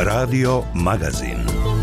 Radio Magazin.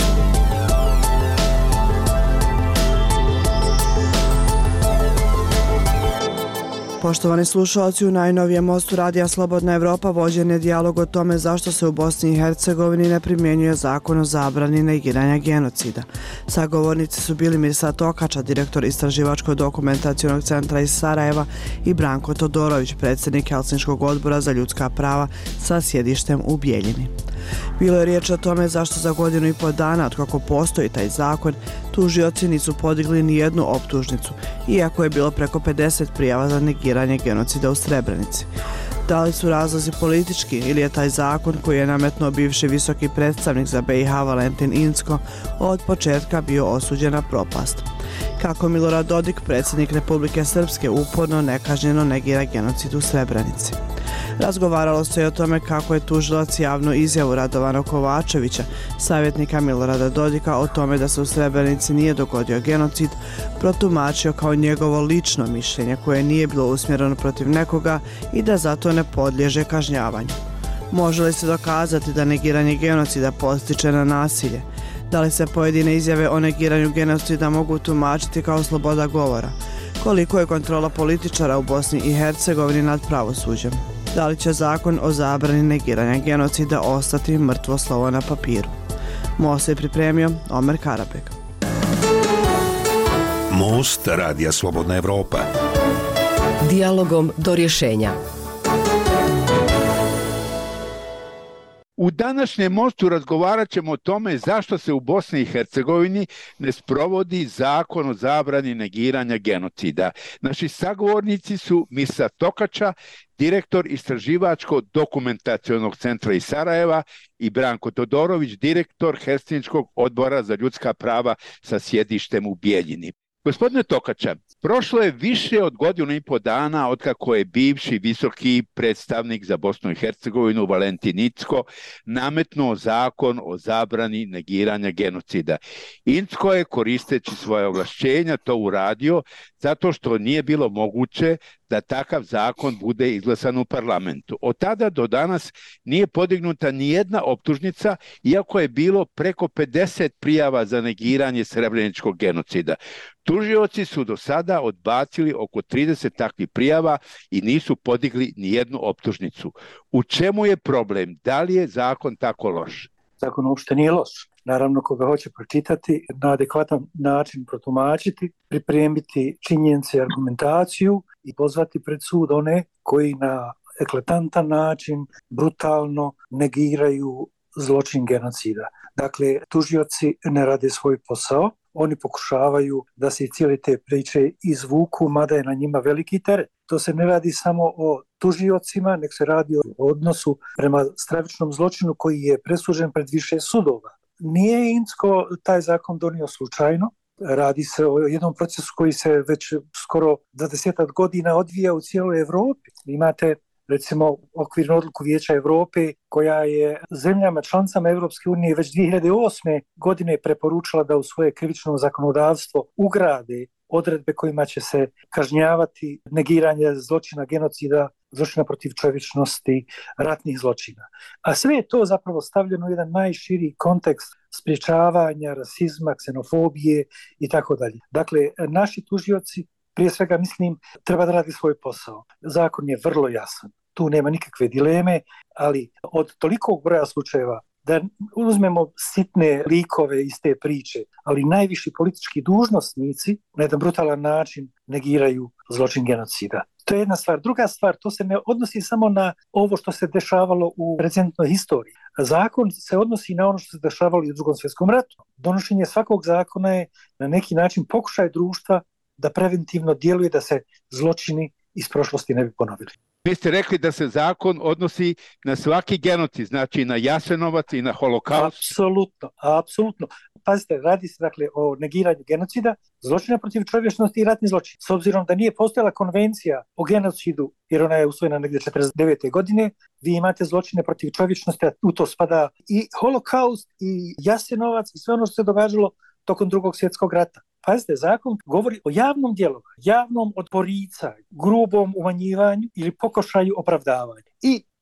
Poštovani slušalci, u najnovijem mostu Radija Slobodna Evropa vođen je dijalog o tome zašto se u Bosni i Hercegovini ne primjenjuje zakon o zabrani negiranja genocida. Sagovornici su bili Mirsa Tokača, direktor Istraživačko-dokumentacionog centra iz Sarajeva, i Branko Todorović, predsjednik Helsinškog odbora za ljudska prava sa sjedištem u Bijeljini. Bilo je riječ o tome zašto za 1,5 dana od kako postoji taj zakon tužioci nisu podigli ni jednu optužnicu, iako je bilo preko 50 prijava za negiranje genocida u Srebrenici. Da li su razlozi politički ili je taj zakon koji je nametnuo bivši visoki predstavnik za BiH Valentin Incko od početka bio osuđen na propast? Kako Milorad Dodik, predsjednik Republike Srpske, uporno nekažnjeno negira genocid u Srebrenici? Razgovaralo se i o tome kako je tužilac javnu izjavu Radovana Kovačevića, savjetnika Milorada Dodika, o tome da se u Srebrenici nije dogodio genocid, protumačio kao njegovo lično mišljenje koje nije bilo usmjereno protiv nekoga i da zato ne podliježe kažnjavanju. Može li se dokazati da negiranje genocida postiče na nasilje? Da li se pojedine izjave o negiranju genocida mogu tumačiti kao sloboda govora? Koliko je kontrola političara u Bosni i Hercegovini nad pravosuđem? Da li će zakon o zabrani negiranja genocida ostati mrtvo slovo na papiru? Most je pripremio Omer Karabek. Most Radija Slobodna Evropa. Dijalogom do rješenja. U današnjem mostu razgovarat ćemo o tome zašto se u Bosni i Hercegovini ne sprovodi zakon o zabrani negiranja genocida. Naši sagovornici su Mirsa Tokača, direktor Istraživačko-dokumentacionog centra iz Sarajeva, i Branko Todorović, direktor Helsinškog odbora za ljudska prava sa sjedištem u Bijeljini. Gospodine Tokača, prošlo je više od 1,5 dana otkako je bivši visoki predstavnik za Bosnu i Hercegovinu Valentin Incko nametnuo zakon o zabrani negiranja genocida. Incko je, koristeći svoje ovlašćenja, to uradio zato što nije bilo moguće da takav zakon bude izglasan u parlamentu. Od tada do danas nije podignuta ni jedna optužnica, iako je bilo preko 50 prijava za negiranje srebreničkog genocida. Tužioci su do sada odbacili oko 30 takvih prijava i nisu podigli ni jednu optužnicu. U čemu je problem? Da li je zakon tako loš? Zakon uopšte nije loš. Naravno, koga hoće pročitati, na adekvatan način protumačiti, pripremiti činjenice i argumentaciju i pozvati pred sud one koji na eklatantan način, brutalno negiraju zločin genocida. Dakle, tužioci ne rade svoj posao, oni pokušavaju da se cijele te priče izvuku, mada je na njima veliki teret. To se ne radi samo o tužiocima, nek se radi o odnosu prema stravičnom zločinu koji je presuđen pred više sudova. Nije Incko taj zakon donio slučajno, radi se o jednom procesu koji se već skoro 20 godina odvija u cijeloj Evropi. Imate recimo okvirnu odluku Vijeća Europe koja je zemljama članicama Europske unije već 2008. godine preporučila da u svoje krivično zakonodavstvo ugrade odredbe kojima će se kažnjavati negiranje zločina genocida, zločina protiv čovječnosti, ratnih zločina. A sve je to zapravo stavljeno u jedan najširi kontekst sprječavanja, rasizma, ksenofobije i tako dalje. Dakle, naši tužioci, prije svega mislim, treba da radi svoj posao. Zakon je vrlo jasan. Tu nema nikakve dileme, ali od tolikog broja slučajeva da uzmemo sitne likove iz te priče, ali najviši politički dužnosnici na jedan brutalan način negiraju zločin genocida. To je jedna stvar. Druga stvar, to se ne odnosi samo na ovo što se dešavalo u recentnoj historiji. Zakon se odnosi na ono što se dešavalo i u Drugom svjetskom ratu. Donošenje svakog zakona je na neki način pokušaj društva da preventivno djeluje da se zločini iz prošlosti ne bi ponovili. Vi ste rekli da se zakon odnosi na svaki genocid, znači na Jasenovac i na Holokaust. Apsolutno. Pazite, radi se dakle o negiranju genocida, zločina protiv čovječnosti i ratni zločin. S obzirom da nije postojala konvencija o genocidu, jer ona je usvojena negdje 1949. godine, vi imate zločine protiv čovječnosti, a u to spada i Holokaust i Jasenovac i sve ono što se događalo tokom Drugog svjetskog rata. Pazite, zakon govori o javnom djelovanju, javnom odporicanju, grubom umanjivanju ili pokušaju opravdavanja. I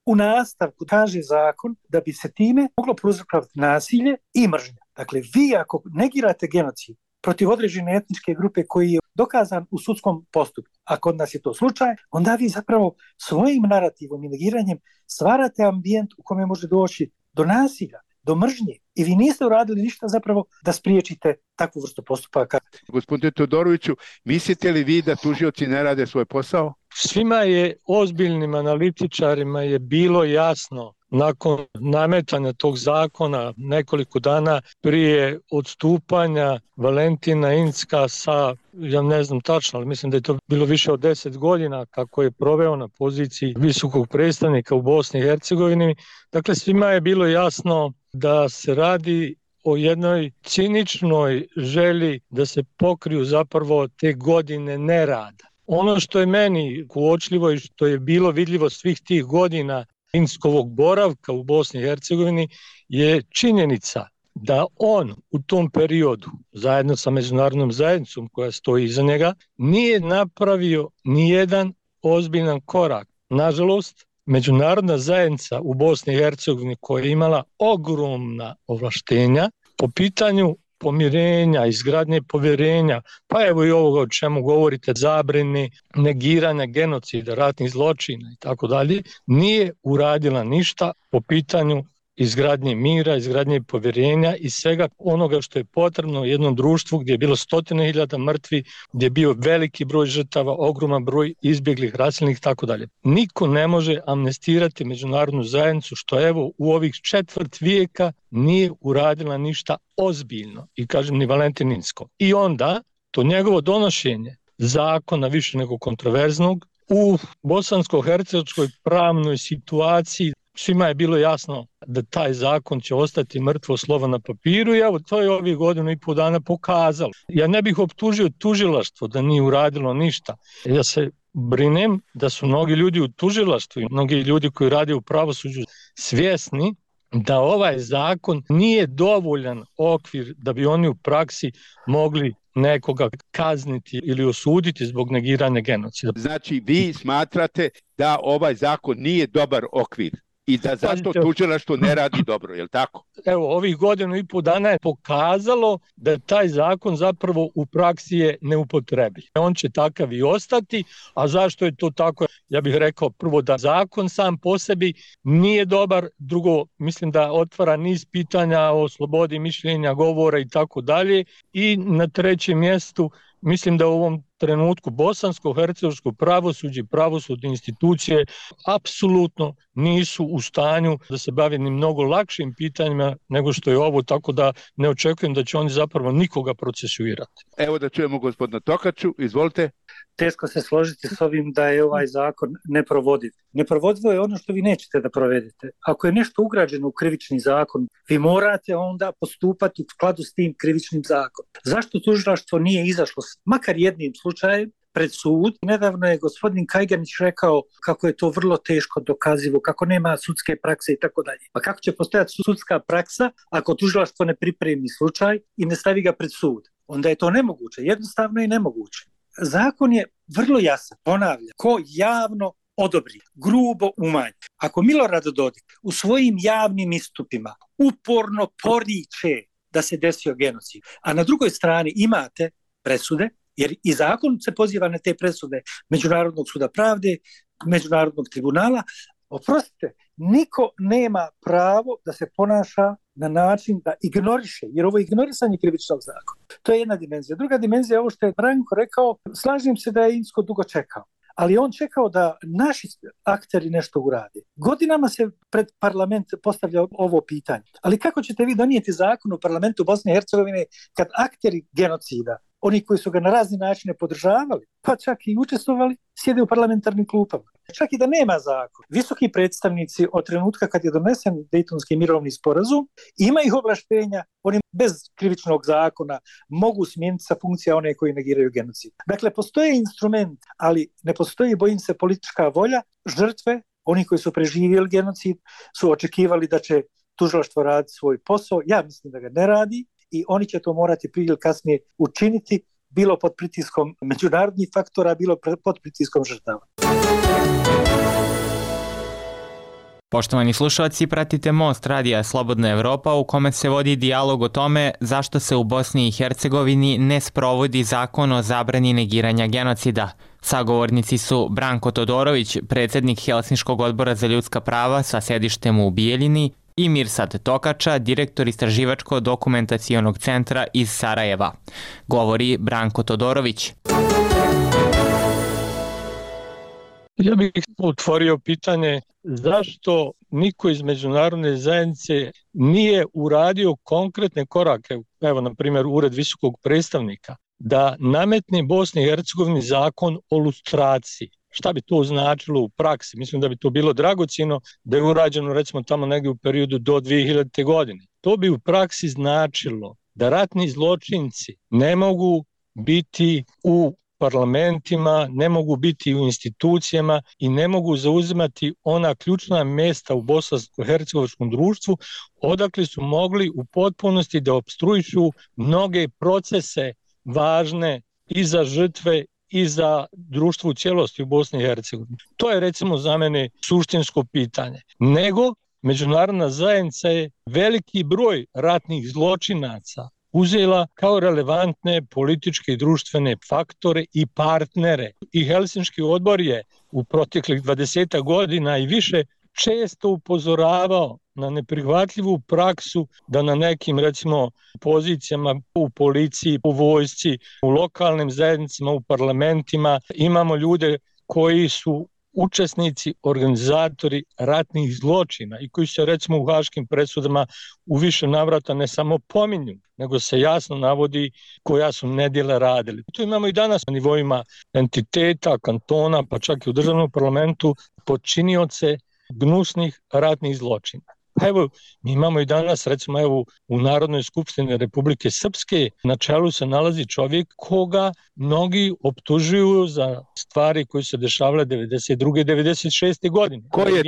u nastavku kaže zakon da bi se time moglo prouzrokovati nasilje i mržnja. Dakle, vi ako negirate genocid protiv određene etničke grupe koji je dokazan u sudskom postupku, a kod nas je to slučaj, onda vi zapravo svojim narativom i negiranjem stvarate ambijent u kome može doći do nasilja, do mržnje. I vi niste uradili ništa zapravo da spriječite takvu vrstu postupaka. Gospodine Todoroviću, mislite li vi da tužioci ne rade svoj posao? Svima je, ozbiljnim analitičarima je bilo jasno nakon nametanja tog zakona nekoliko dana prije odstupanja Valentina Incka sa, ja ne znam tačno, ali mislim da je to bilo više od 10 godina kako je proveo na poziciji visokog predstavnika u Bosni i Hercegovini. Dakle, svima je bilo jasno da se radi o jednoj ciničnoj želji da se pokriju zapravo te godine nerada. Ono što je meni uočljivo i što je bilo vidljivo svih tih godina Inckovog boravka u Bosni i Hercegovini je činjenica da on u tom periodu, zajedno sa međunarodnom zajednicom koja stoji iza njega, nije napravio nijedan ozbiljan korak. Nažalost, međunarodna zajednica u Bosni i Hercegovini koja je imala ogromna ovlaštenja po pitanju pomirenja, izgradnje povjerenja, pa evo i ovoga o čemu govorite, zabrane, negiranja genocida, ratnih zločina i tako dalje, nije uradila ništa po pitanju izgradnje mira, izgradnje povjerenja i svega onoga što je potrebno u jednom društvu gdje je bilo 100.000 mrtvi, gdje je bio veliki broj žrtava, ogroman broj izbjeglih, raseljenih i tako dalje. Niko ne može amnestirati međunarodnu zajednicu što evo u ovih 4 vijeka nije uradila ništa ozbiljno i kažem ni Valentin Incko. I onda to njegovo donošenje zakona više nego kontroverznog u bosansko-hercegovačkoj pravnoj situaciji svima je bilo jasno da taj zakon će ostati mrtvo slovo na papiru i evo to je ovih 1,5 dana pokazalo. Ja ne bih optužio tužilaštvo da nije uradilo ništa. Ja se brinem da su mnogi ljudi u tužilaštvu i mnogi ljudi koji rade u pravosuđu svjesni da ovaj zakon nije dovoljan okvir da bi oni u praksi mogli nekoga kazniti ili osuditi zbog negiranja genocida. Znači, vi smatrate da ovaj zakon nije dobar okvir i da zato tužilaštvo ne radi dobro, je li tako? Evo, ovih 1,5 dana je pokazalo da taj zakon zapravo u praksi je neupotrebljiv. On će takav i ostati, a zašto je to tako? Ja bih rekao prvo da zakon sam po sebi nije dobar, drugo mislim da otvara niz pitanja o slobodi mišljenja, govora i tako dalje i na trećem mjestu mislim da u ovom trenutku bosansko-hercegovačko pravosuđe i pravosudne institucije apsolutno nisu u stanju da se bave ni mnogo lakšim pitanjima nego što je ovo, tako da ne očekujem da će oni zapravo nikoga procesuirati. Evo da čujemo gospodina Tokaču, izvolite. Teško se složiti s ovim da je ovaj zakon neprovodiv. Neprovodivo je ono što vi nećete da provedete. Ako je nešto ugrađeno u krivični zakon, vi morate onda postupati u skladu s tim krivičnim zakonom. Zašto tužilaštvo nije izašlo makar jednim slučajem pred sud? Nedavno je gospodin Kajganić rekao kako je to vrlo teško dokazivo, kako nema sudske prakse i tako dalje. Pa kako će postojati sudska praksa ako tužilaštvo ne pripremi slučaj i ne stavi ga pred sud? Onda je to nemoguće, jednostavno i nemoguće. Zakon je vrlo jasan, ponavljam, ko javno odobri, grubo umanji. Ako Milorad Dodik u svojim javnim istupima uporno poriče da se desio genocid, a na drugoj strani imate presude, jer i zakon se poziva na te presude Međunarodnog suda pravde, Međunarodnog tribunala, oprostite, niko nema pravo da se ponaša na način da ignoriše, jer ovo je ignorisanje krivičnog zakona. To je jedna dimenzija. Druga dimenzija je ovo što je Branko rekao, slažem se da je Incko dugo čekao, ali on čekao da naši akteri nešto urade. Godinama se pred parlament postavlja ovo pitanje. Ali kako ćete vi donijeti zakon u parlamentu Bosne i Hercegovine kad akteri genocida, oni koji su ga na razne načine podržavali, pa čak i učestvovali, sjede u parlamentarnim klupama. Čak i da nema zakon. Visoki predstavnici od trenutka kad je donesen Dejtonski mirovni sporazum imaju ovlaštenja, oni bez krivičnog zakona mogu smijeniti sa funkcija one koji negiraju genocid. Dakle, postoje instrument, ali ne postoji, bojim se, politička volja. Žrtve, oni koji su preživjeli genocid, su očekivali da će tužilaštvo raditi svoj posao. Ja mislim da ga ne radi i oni će to morati prije ili kasnije učiniti, bilo pod pritiskom međunarodnih faktora, bilo pod pritiskom žrtava. Poštovani slušalci, pratite Most radija Slobodna Evropa u kome se vodi dijalog o tome zašto se u Bosni i Hercegovini ne sprovodi zakon o zabrani negiranja genocida. Sagovornici su Branko Todorović, predsjednik Helsinškog odbora za ljudska prava sa sedištem u Bijeljini, i Mirsad Tokača, direktor Istraživačko-dokumentacionog centra iz Sarajeva. Govori Branko Todorović. Ja bih otvorio pitanje zašto niko iz međunarodne zajednice nije uradio konkretne korake, evo na primjer Ured visokog predstavnika, da nametne Bosni i Hercegovini zakon o lustraciji. Šta bi to značilo u praksi? Mislim da bi to bilo dragocjeno da je urađeno recimo tamo negdje u periodu do 2000. godine. To bi u praksi značilo da ratni zločinci ne mogu biti u parlamentima, ne mogu biti u institucijama i ne mogu zauzimati ona ključna mjesta u bosansko-hercegovačkom društvu odakle su mogli u potpunosti da opstruišu mnoge procese važne i za žrtve i za društvo u cijelosti u Bosni i Hercegovini. To je recimo za mene suštinsko pitanje. Nego međunarodna zajednica je veliki broj ratnih zločinaca uzela kao relevantne političke i društvene faktore i partnere. I Helsinški odbor je u proteklih 20 godina i više često upozoravao na neprihvatljivu praksu da na nekim recimo pozicijama u policiji, u vojsci, u lokalnim zajednicama, u parlamentima imamo ljude koji su učesnici, organizatori ratnih zločina i koji se recimo u haškim presudama u više navrata ne samo pominju, nego se jasno navodi koja su nedjela radili. To imamo i danas na nivoima entiteta, kantona, pa čak i u državnom parlamentu počinioce gnusnih ratnih zločina. Evo, mi imamo i danas, recimo evo, u Narodnoj skupštini Republike Srpske na čelu se nalazi čovjek koga mnogi optužuju za stvari koje se dešavale 92. 96. godine.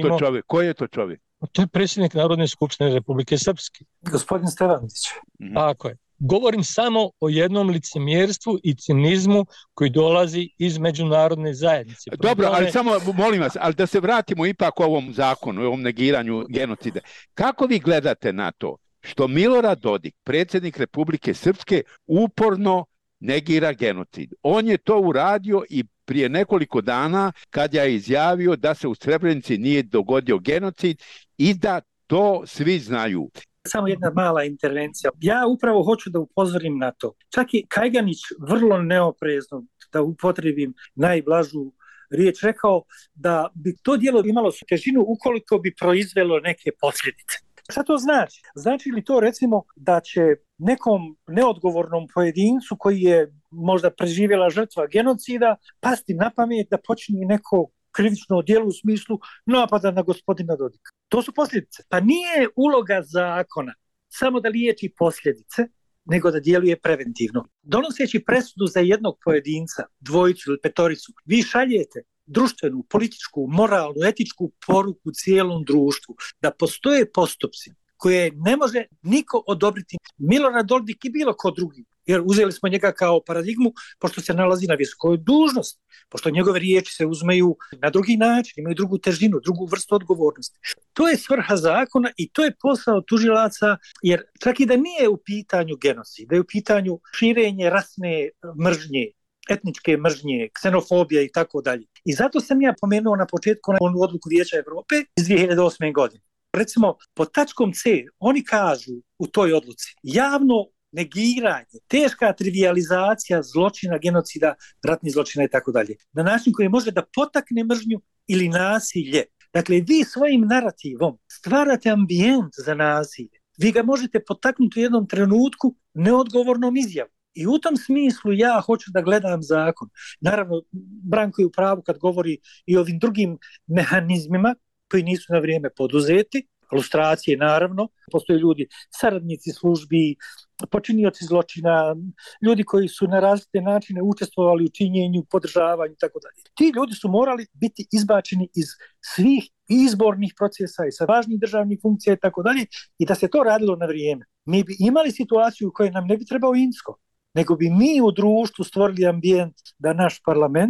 Ko je to čovjek? To je predsjednik Narodne skupštine Republike Srpske. Gospodin Stevanović. Tako je. Govorim samo o jednom licemjerstvu i cinizmu koji dolazi iz međunarodne zajednice. Dobro, ali samo molim vas, ali da se vratimo ipak ovom zakonu, ovom negiranju genocida. Kako vi gledate na to što Milorad Dodik, predsjednik Republike Srpske, uporno negira genocid? On je to uradio i prije nekoliko dana kad je izjavio da se u Srebrenici nije dogodio genocid i da to svi znaju. Samo jedna mala intervencija. Ja upravo hoću da upozorim na to. Čak i Kajganić vrlo neoprezno, da upotrebim najblažu riječ, rekao da bi to djelo imalo težinu ukoliko bi proizvelo neke posljedice. Šta to znači? Znači li to recimo da će nekom neodgovornom pojedincu koji je možda preživjela žrtva genocida pasti na pamet da počini neko krivično djelo u smislu napada na gospodina Dodika? To su posljedice. Pa nije uloga zakona samo da liječi posljedice, nego da djeluje preventivno. Donoseći presudu za jednog pojedinca, dvojicu ili petoricu, vi šaljete društvenu, političku, moralnu, etičku poruku cijelom društvu da postoje postupci koje ne može niko odobriti. Milorad Dodik i bilo ko drugi, jer uzeli smo njega kao paradigmu pošto se nalazi na visokoj dužnosti, pošto njegove riječi se uzmeju na drugi način, imaju drugu težinu, drugu vrstu odgovornosti. To je svrha zakona i to je posao tužilaca, jer čak i da nije u pitanju genocid, da je u pitanju širenje rasne mržnje, etničke mržnje, ksenofobija i tako dalje. I zato sam ja pomenuo na početku onu odluku Vijeća Evrope iz 2008. godine. Recimo, pod tačkom C oni kažu u toj odluci javno negiranje, teška trivializacija zločina, genocida, ratnih zločina i tako dalje. Na način koji može da potakne mržnju ili nasilje. Dakle, vi svojim narativom stvarate ambijent za nasilje. Vi ga možete potaknuti u jednom trenutku neodgovornom izjavom. I u tom smislu ja hoću da gledam zakon. Naravno, Branko je u pravu kad govori i o ovim drugim mehanizmima koji nisu na vrijeme poduzeti, lustracije naravno, postoje ljudi, saradnici službi, počinioci zločina, ljudi koji su na različite načine učestvovali u činjenju, podržavanju i tako dalje. Ti ljudi su morali biti izbačeni iz svih izbornih procesa i sa važnih državnih funkcija i tako dalje, i da se to radilo na vrijeme. Mi bi imali situaciju u kojoj nam ne bi trebao INSCO, nego bi mi u društvu stvorili ambijent da naš parlament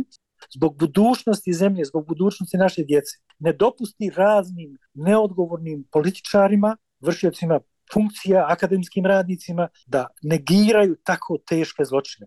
zbog budućnosti zemlje, zbog budućnosti naše djece, ne dopusti raznim neodgovornim političarima, vršiocima funkcija, akademskim radnicima da negiraju tako teške zločine.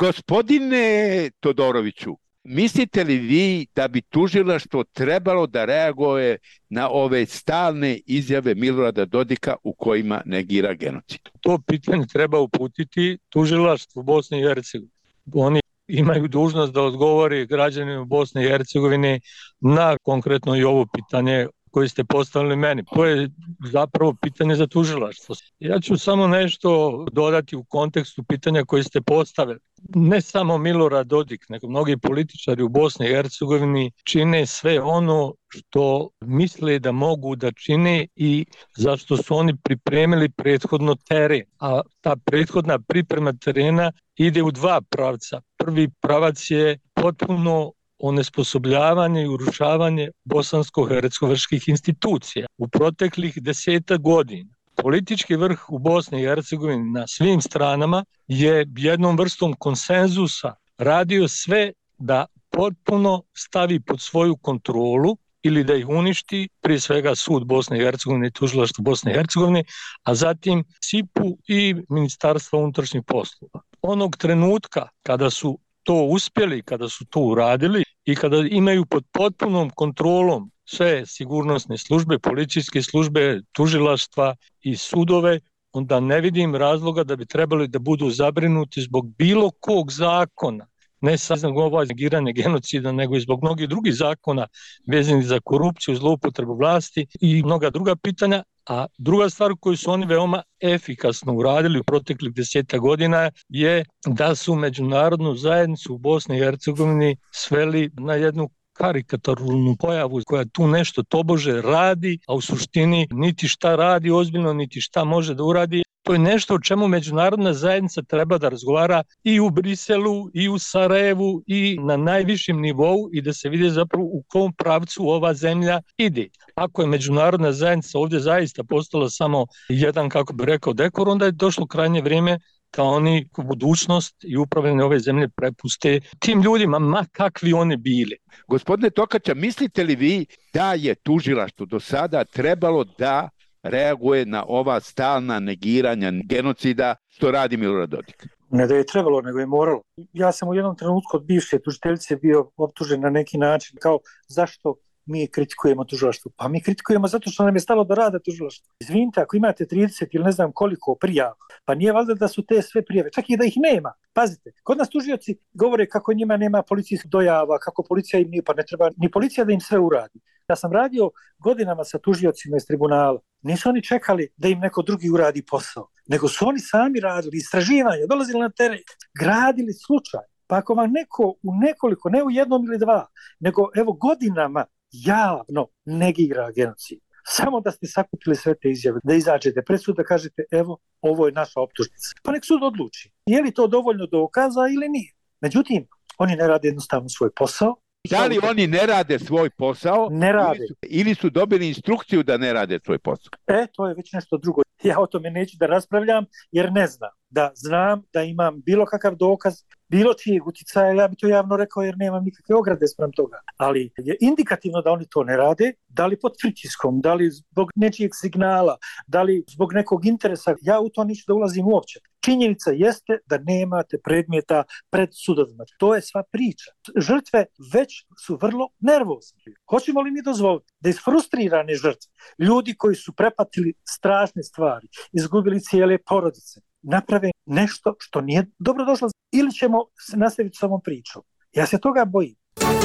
Gospodine Todoroviću, mislite li vi da bi tužilaštvo trebalo da reaguje na ove stalne izjave Milorada Dodika u kojima negira genocid? To pitanje treba uputiti tužilaštvu Bosne i Hercegovine. Oni imaju dužnost da odgovori građanima Bosne i Hercegovine na konkretno i ovo pitanje koje ste postavili meni. To je zapravo pitanje za tužilaštvo. Ja ću samo nešto dodati u kontekstu pitanja koje ste postavili. Ne samo Milorad Dodik, nego mnogi političari u Bosni i Hercegovini čine sve ono što misle da mogu da čine i zašto su oni pripremili prethodno teren. A ta prethodna priprema terena ide u dva pravca. Prvi pravac je potpuno onesposobljavanje i urušavanje bosansko-hercegovačkih institucija. U proteklih 10 godina politički vrh u Bosni i Hercegovini na svim stranama je jednom vrstom konsenzusa radio sve da potpuno stavi pod svoju kontrolu ili da ih uništi, prije svega sud Bosne i Hercegovine i tužilaštvo Bosne i Hercegovine, a zatim SIP-u i Ministarstvo unutrašnjih poslova. Onog trenutka kada su to uspjeli, kada su to uradili i kada imaju pod potpunom kontrolom sve sigurnosne službe, policijske službe, tužilaštva i sudove, onda ne vidim razloga da bi trebali da budu zabrinuti zbog bilo kog zakona, ne samo ovo negiranje genocida, nego i zbog mnogih drugih zakona vezanih za korupciju, zloupotrebu vlasti i mnoga druga pitanja. A druga stvar koju su oni veoma efikasno uradili u proteklih 10 godina je da su međunarodnu zajednicu u Bosni i Hercegovini sveli na jednu karikaturnu pojavu koja tu nešto tobože radi, a u suštini niti šta radi ozbiljno, niti šta može da uradi. To je nešto o čemu međunarodna zajednica treba da razgovara i u Briselu, i u Sarajevu, i na najvišem nivou i da se vidi zapravo u kom pravcu ova zemlja ide. Ako je međunarodna zajednica ovdje zaista postala samo jedan, kako bi rekao, dekor, onda je došlo krajnje vrijeme da oni budućnost i upravljanje ove zemlje prepuste tim ljudima, ma kakvi oni bili. Gospodine Tokača, mislite li vi da je tužilaštvo do sada trebalo da reaguje na ova stalna negiranja genocida što radi Milorad Dodik? Ne da je trebalo, nego je moralo. Ja sam u jednom trenutku od bivše tužiteljice bio optužen na neki način kao zašto mi kritikujemo tužilaštvo. Pa mi kritikujemo zato što nam je stalo da rade tužilaštvo. Izvinite, ako imate 30 ili ne znam koliko prijava, pa nije valjda da su te sve prijave, čak i da ih nema. Pazite, kod nas tužioci govore kako njima nema policijskih dojava, kako policija im nije, pa ne treba ni policija da im sve uradi. Ja sam radio godinama sa tužiocima iz tribunala. Nisu oni čekali da im neko drugi uradi posao, nego su oni sami radili istraživanje, dolazili na teren, gradili slučaj. Pa ako vam neko u nekoliko, ne u jednom ili dva, nego evo godinama javno negira genocid. Samo da ste sakupili sve te izjave, da izađete pred sud, da kažete evo, ovo je naša optužnica. Pa nek sud odluči, je li to dovoljno dokaza ili nije. Međutim, oni ne rade jednostavno svoj posao. Da li oni ne rade svoj posao? Ne rade. Ili su dobili instrukciju da ne rade svoj posao? To je već nešto drugo. Ja o tome neću da raspravljam jer ne znam. Da znam da imam bilo kakav dokaz, bilo čijeg uticaja, ja bi to javno rekao jer nemam nikakve ograde sprem toga. Ali je indikativno da oni to ne rade, da li pod pritiskom, da li zbog nečijeg signala, da li zbog nekog interesa, ja u to neću da ulazim uopće. Činjenica jeste da nemate predmeta pred sudovima. To je sva priča. Žrtve već su vrlo nervozne. Hoćemo li mi dozvoliti da isfrustrirane žrtve, ljudi koji su prepatili strašne stvari, izgubili cijele porodice, naprave nešto što nije dobro došlo, ili ćemo nastaviti s ovom pričom? Ja se toga bojim.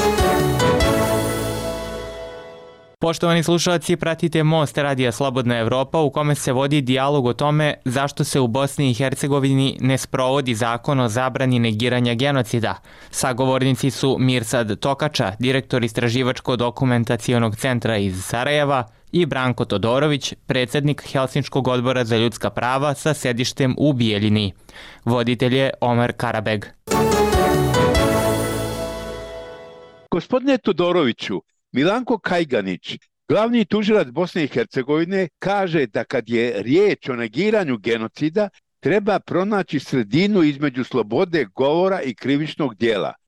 Poštovani slušalci, pratite Most Radija Slobodna Evropa u kome se vodi dijalog o tome zašto se u Bosni i Hercegovini ne sprovodi zakon o zabrani negiranja genocida. Sagovornici su Mirsad Tokača, direktor Istraživačko-dokumentacionog centra iz Sarajeva, i Branko Todorović, predsjednik Helsinškog odbora za ljudska prava sa sedištem u Bijeljini. Voditelj je Omer Karabeg. Gospodine Todoroviću, Milanko Kajganić, glavni tužilac Bosne i Hercegovine, kaže da kad je riječ o negiranju genocida, treba pronaći sredinu između slobode govora i krivičnog djela.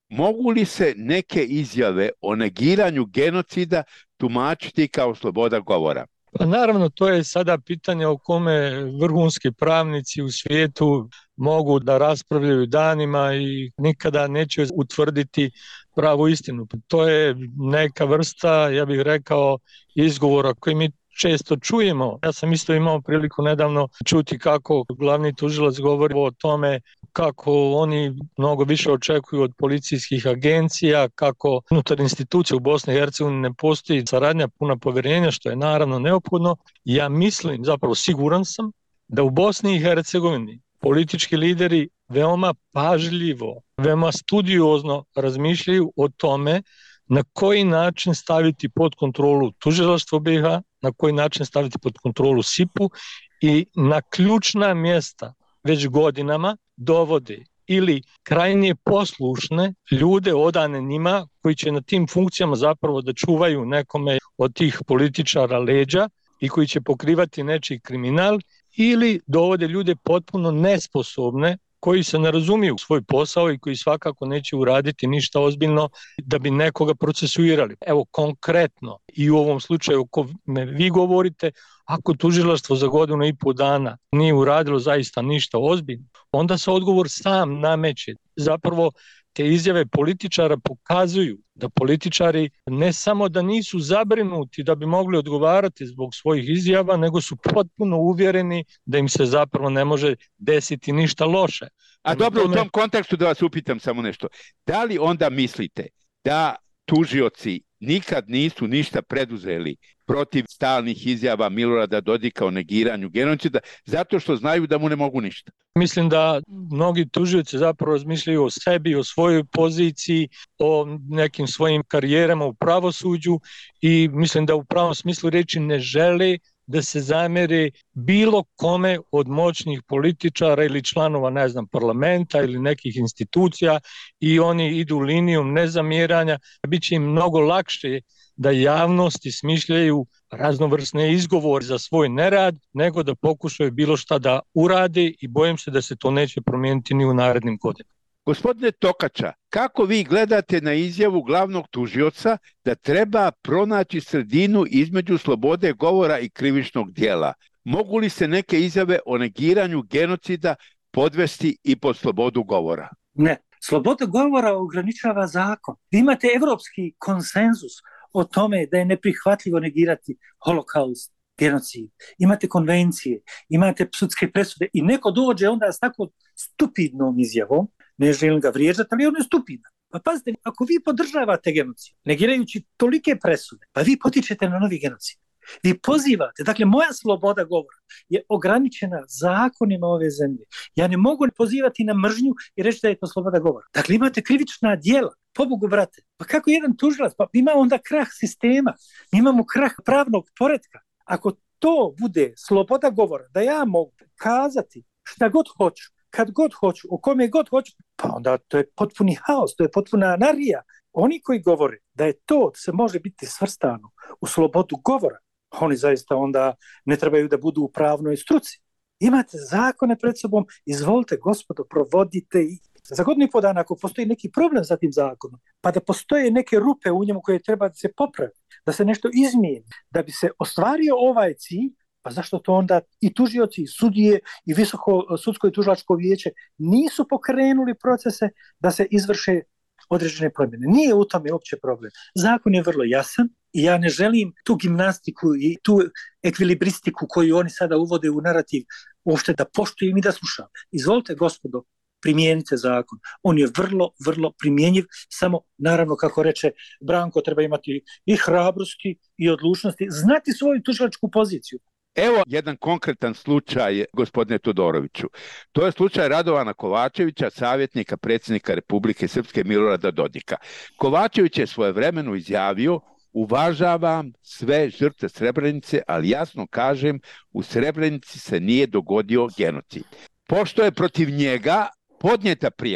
Mogu li se neke izjave o negiranju genocida tumačiti kao sloboda govora? Pa naravno, to je sada pitanje o kome vrhunski pravnici u svijetu mogu da raspravljaju danima i nikada neće utvrditi pravu istinu. To je neka vrsta, ja bih rekao, izgovora koji mi često čujemo. Ja sam isto imao priliku nedavno čuti kako glavni tužilac govori o tome kako oni mnogo više očekuju od policijskih agencija, kako unutar institucija u Bosni i Hercegovini ne postoji saradnja puna povjerenja, što je naravno neophodno. Ja mislim, zapravo siguran sam, da u Bosni i Hercegovini politički lideri veoma pažljivo, veoma studiozno razmišljaju o tome na koji način staviti pod kontrolu tužilaštvo BiH, na koji način staviti pod kontrolu SIP-u i na ključna mjesta već godinama dovode ili krajnje poslušne ljude odane njima koji će na tim funkcijama zapravo da čuvaju nekome od tih političara leđa i koji će pokrivati nečiji kriminal, ili dovode ljude potpuno nesposobne koji se ne razumiju svoj posao i koji svakako neće uraditi ništa ozbiljno da bi nekoga procesuirali. Evo konkretno i u ovom slučaju o kome vi govorite, ako tužilaštvo za 1,5 dana nije uradilo zaista ništa ozbiljno, onda se odgovor sam nameće. Zapravo te izjave političara pokazuju da političari ne samo da nisu zabrinuti da bi mogli odgovarati zbog svojih izjava, nego su potpuno uvjereni da im se zapravo ne može desiti ništa loše. A dobro, u tom kontekstu da vas upitam samo nešto. Da li onda mislite da tužioci nikad nisu ništa preduzeli protiv stalnih izjava Milorada Dodika o negiranju genocida, zato što znaju da mu ne mogu ništa? Mislim da mnogi tužioci zapravo razmišljaju o sebi, o svojoj poziciji, o nekim svojim karijerama u pravosuđu i mislim da u pravom smislu reči ne žele da se zamere bilo kome od moćnih političara ili članova, parlamenta ili nekih institucija i oni idu linijom nezamjeranja. Biće im mnogo lakše da javnosti smišljaju raznovrsne izgovore za svoj nerad, nego da pokušaju bilo šta da urade i bojim se da se to neće promijeniti ni u narednim godinama. Gospodine Tokača, kako vi gledate na izjavu glavnog tužioca da treba pronaći sredinu između slobode govora i krivičnog djela? Mogu li se neke izjave o negiranju genocida podvesti i pod slobodu govora? Ne. Sloboda govora ograničava zakon. Vi imate evropski konsenzus o tome da je neprihvatljivo negirati holokaust, genocid. Imate konvencije, imate sudske presude i neko dođe onda s tako stupidnom izjavom, ne želim ga vrijeđati, ali on je stupidan. Pa pazite, ako vi podržavate genocid, negirajući tolike presude, pa vi potičete na novi genocid. Vi pozivate, dakle moja sloboda govora je ograničena zakonima ove zemlje. Ja ne mogu pozivati na mržnju i reći da je to sloboda govora. Dakle imate krivična djela, pobogu brate. Pa kako jedan tužilac, pa ima onda krah sistema, imamo krah pravnog poretka. Ako to bude sloboda govora, da ja mogu kazati šta god hoću, kad god hoću, o kome god hoću, pa onda to je potpuni haos, to je potpuna anarhija. Oni koji govore da je to se može biti svrstano u slobodu govora, oni zaista onda ne trebaju da budu u pravnoj struci. Imate zakone pred sobom, izvolite gospodo, provodite ih. Za 1,5 dana ako postoji neki problem sa tim zakonom, pa da postoje neke rupe u njemu koje treba da se popravi, da se nešto izmijeni, da bi se ostvario ovaj cilj, pa zašto to onda i tužioci, i sudije, i visoko sudsko i tužilačko vijeće nisu pokrenuli procese da se izvrše određene promjene. Nije u tome uopće problem. Zakon je vrlo jasan i ja ne želim tu gimnastiku i tu ekvilibristiku koju oni sada uvode u narativ uopšte da poštujem i da slušam. Izvolite gospodo, primijenite zakon. On je vrlo, vrlo primjenjiv, samo naravno kako reče Branko treba imati i hrabrosti i odlučnosti, znati svoju tužilačku poziciju. Evo jedan konkretan slučaj, gospodine Todoroviću. To je slučaj Radovana Kovačevića, savjetnika predsjednika Republike Srpske Milorada Dodika. Kovačević je svojevremeno izjavio: uvažavam sve žrtve Srebrenice, ali jasno kažem, u Srebrenici se nije dogodio genocid. Pošto je protiv njega podnijeta prijava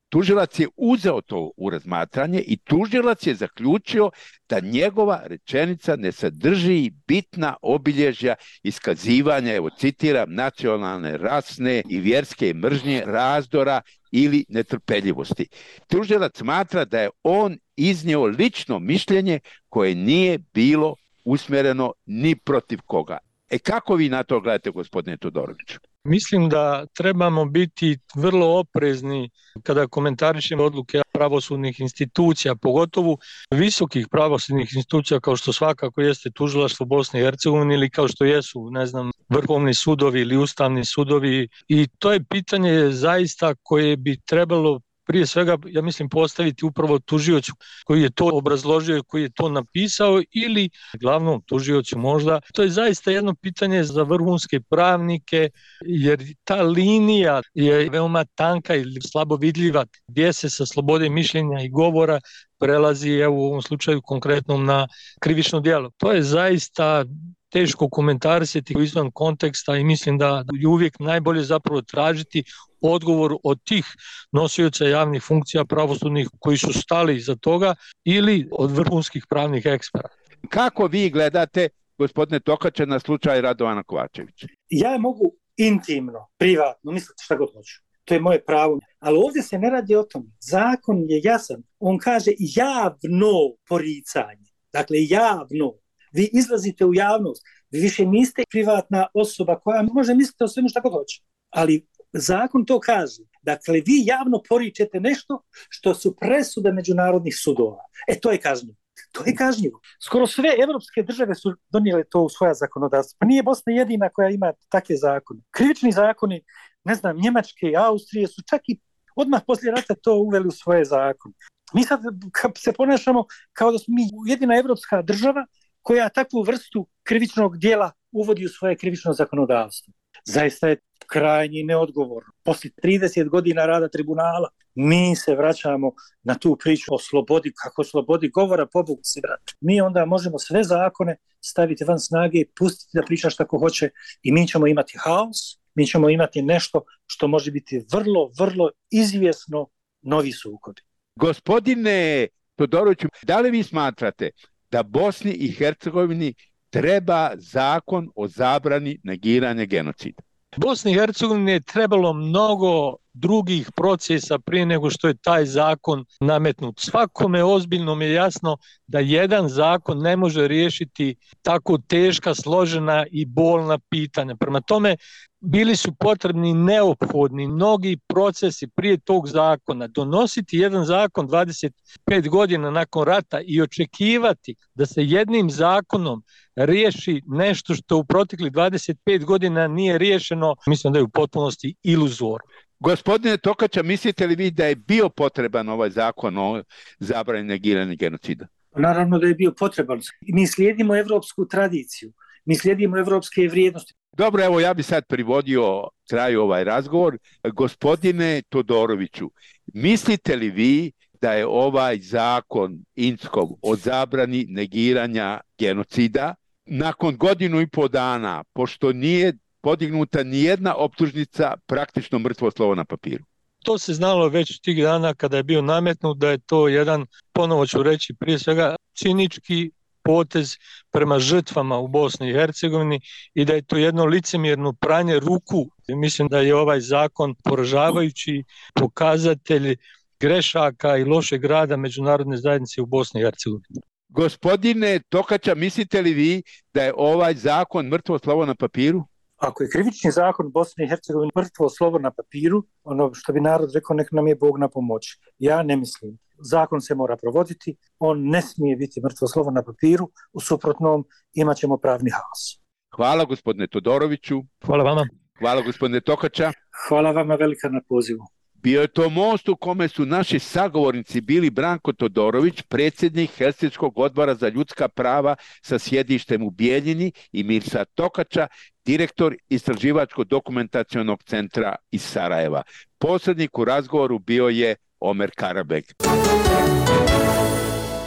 Tužilac je uzeo to u razmatranje i tužilac je zaključio da njegova rečenica ne sadrži bitna obilježja iskazivanja, evo citiram, nacionalne, rasne i vjerske mržnje, razdora ili netrpeljivosti. Tužilac smatra da je on iznio lično mišljenje koje nije bilo usmjereno ni protiv koga. Kako vi na to gledate, gospodine Todoroviću? Mislim da trebamo biti vrlo oprezni kada komentarišemo odluke pravosudnih institucija, pogotovo visokih pravosudnih institucija kao što svakako jeste tužilaštvo Bosne i Hercegovine ili kao što jesu, vrhovni sudovi ili ustavni sudovi. I to je pitanje zaista koje bi trebalo prije svega, ja mislim, postaviti upravo tužiocu koji je to obrazložio, koji je to napisao ili glavnom tužiocu možda. To je zaista jedno pitanje za vrhunske pravnike, jer ta linija je veoma tanka ili slabo vidljiva, gdje se sa slobode mišljenja i govora prelazi, u ovom slučaju konkretnom, na krivično djelo. To je zaista teško komentarisati izvan konteksta i mislim da je uvijek najbolje zapravo tražiti odgovor od tih nosioca javnih funkcija pravosudnih koji su stali iza toga ili od vrhunskih pravnih eksperata. Kako vi gledate, gospodine Tokače, na slučaj Radovana Kovačevića? Ja mogu intimno, privatno, misliti šta god hoću. To je moje pravo. Ali ovdje se ne radi o tome. Zakon je jasan. On kaže javno poricanje. Dakle, javno. Vi izlazite u javnost. Vi više niste privatna osoba koja može misliti o svemu šta god hoće. Ali zakon to kaže. Dakle, vi javno poričete nešto što su presude međunarodnih sudova. To je kažnjivo. To je kažnjivo. Skoro sve evropske države su donijele to u svoja zakonodavstva. Pa nije Bosna jedina koja ima takve zakone. Krivični zakoni, Njemačke i Austrije su čak i odmah poslije rata to uveli u svoje zakone. Mi sad se ponašamo kao da smo mi jedina evropska država koja takvu vrstu krivičnog djela uvodi u svoje krivično zakonodavstvo. Zaista je krajnje neodgovorno. Poslije 30 godina rada tribunala mi se vraćamo na tu priču o slobodi, kako slobodi govora, pobogu se vraća. Mi onda možemo sve zakone staviti van snage i pustiti da pričaš tako hoće i mi ćemo imati haos, mi ćemo imati nešto što može biti vrlo, vrlo izvjesno novi sukobi. Gospodine Todoroviću, da li vi smatrate da Bosni i Hercegovini treba zakon o zabrani negiranja genocida? Bosni i Hercegovini je trebalo mnogo drugih procesa prije nego što je taj zakon nametnut. Svakome ozbiljnom je jasno da jedan zakon ne može riješiti tako teška, složena i bolna pitanja. Prema tome, bili su potrebni neophodni mnogi procesi prije tog zakona. Donositi jedan zakon 25 godina nakon rata i očekivati da se jednim zakonom riješi nešto što u proteklih 25 godina nije riješeno, mislim da je u potpunosti iluzorno. Gospodine Tokača, mislite li vi da je bio potreban ovaj zakon o zabrani negiranja genocida? Naravno da je bio potreban. Mi slijedimo evropsku tradiciju, mi slijedimo evropske vrijednosti. Dobro, evo ja bi sad privodio kraju ovaj razgovor. Gospodine Todoroviću, mislite li vi da je ovaj zakon Inckov o zabrani negiranja genocida nakon 1,5 dana, pošto nije podignuta nijedna optužnica, praktično mrtvo slovo na papiru? To se znalo već tih dana kada je bio nametnut da je to jedan, ponovo ću reći, prije svega cinički potez prema žrtvama u Bosni i Hercegovini i da je to jedno licemjerno pranje ruku. Mislim da je ovaj zakon poražavajući pokazatelj grešaka i lošeg rada međunarodne zajednice u Bosni i Hercegovini. Gospodine Tokača, mislite li vi da je ovaj zakon mrtvo slovo na papiru? Ako je krivični zakon Bosne i Hercegovine mrtvo slovo na papiru, ono što bi narod rekao, nek nam je Bog na pomoći. Ja ne mislim. Zakon se mora provoditi, on ne smije biti mrtvo slovo na papiru, u suprotnom imat ćemo pravni haos. Hvala gospodine Todoroviću. Hvala vama. Hvala gospodine Tokača. Hvala vama velika na pozivu. Bio je to most u kome su naši sagovornici bili Branko Todorović, predsjednik Helsinškog odbora za ljudska prava sa sjedištem u Bijeljini, i Mirsad Tokača, direktor Istraživačko-dokumentacionog centra iz Sarajeva. Posrednik u razgovoru bio je Omer Karabek.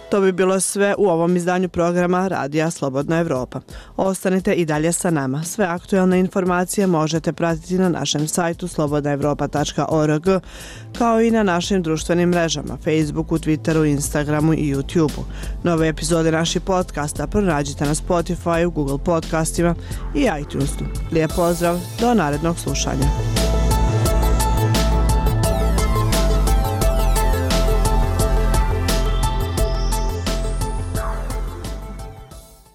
To bi bilo sve u ovom izdanju programa Radija Slobodna Evropa. Ostanite i dalje sa nama. Sve aktuelne informacije možete pratiti na našem sajtu slobodnaevropa.org, kao i na našim društvenim mrežama, Facebooku, Twitteru, Instagramu i YouTubeu. Nove epizode naših podcasta pronađite na Spotifyu, Google podcastima i iTunesu. Lijep pozdrav, do narednog slušanja.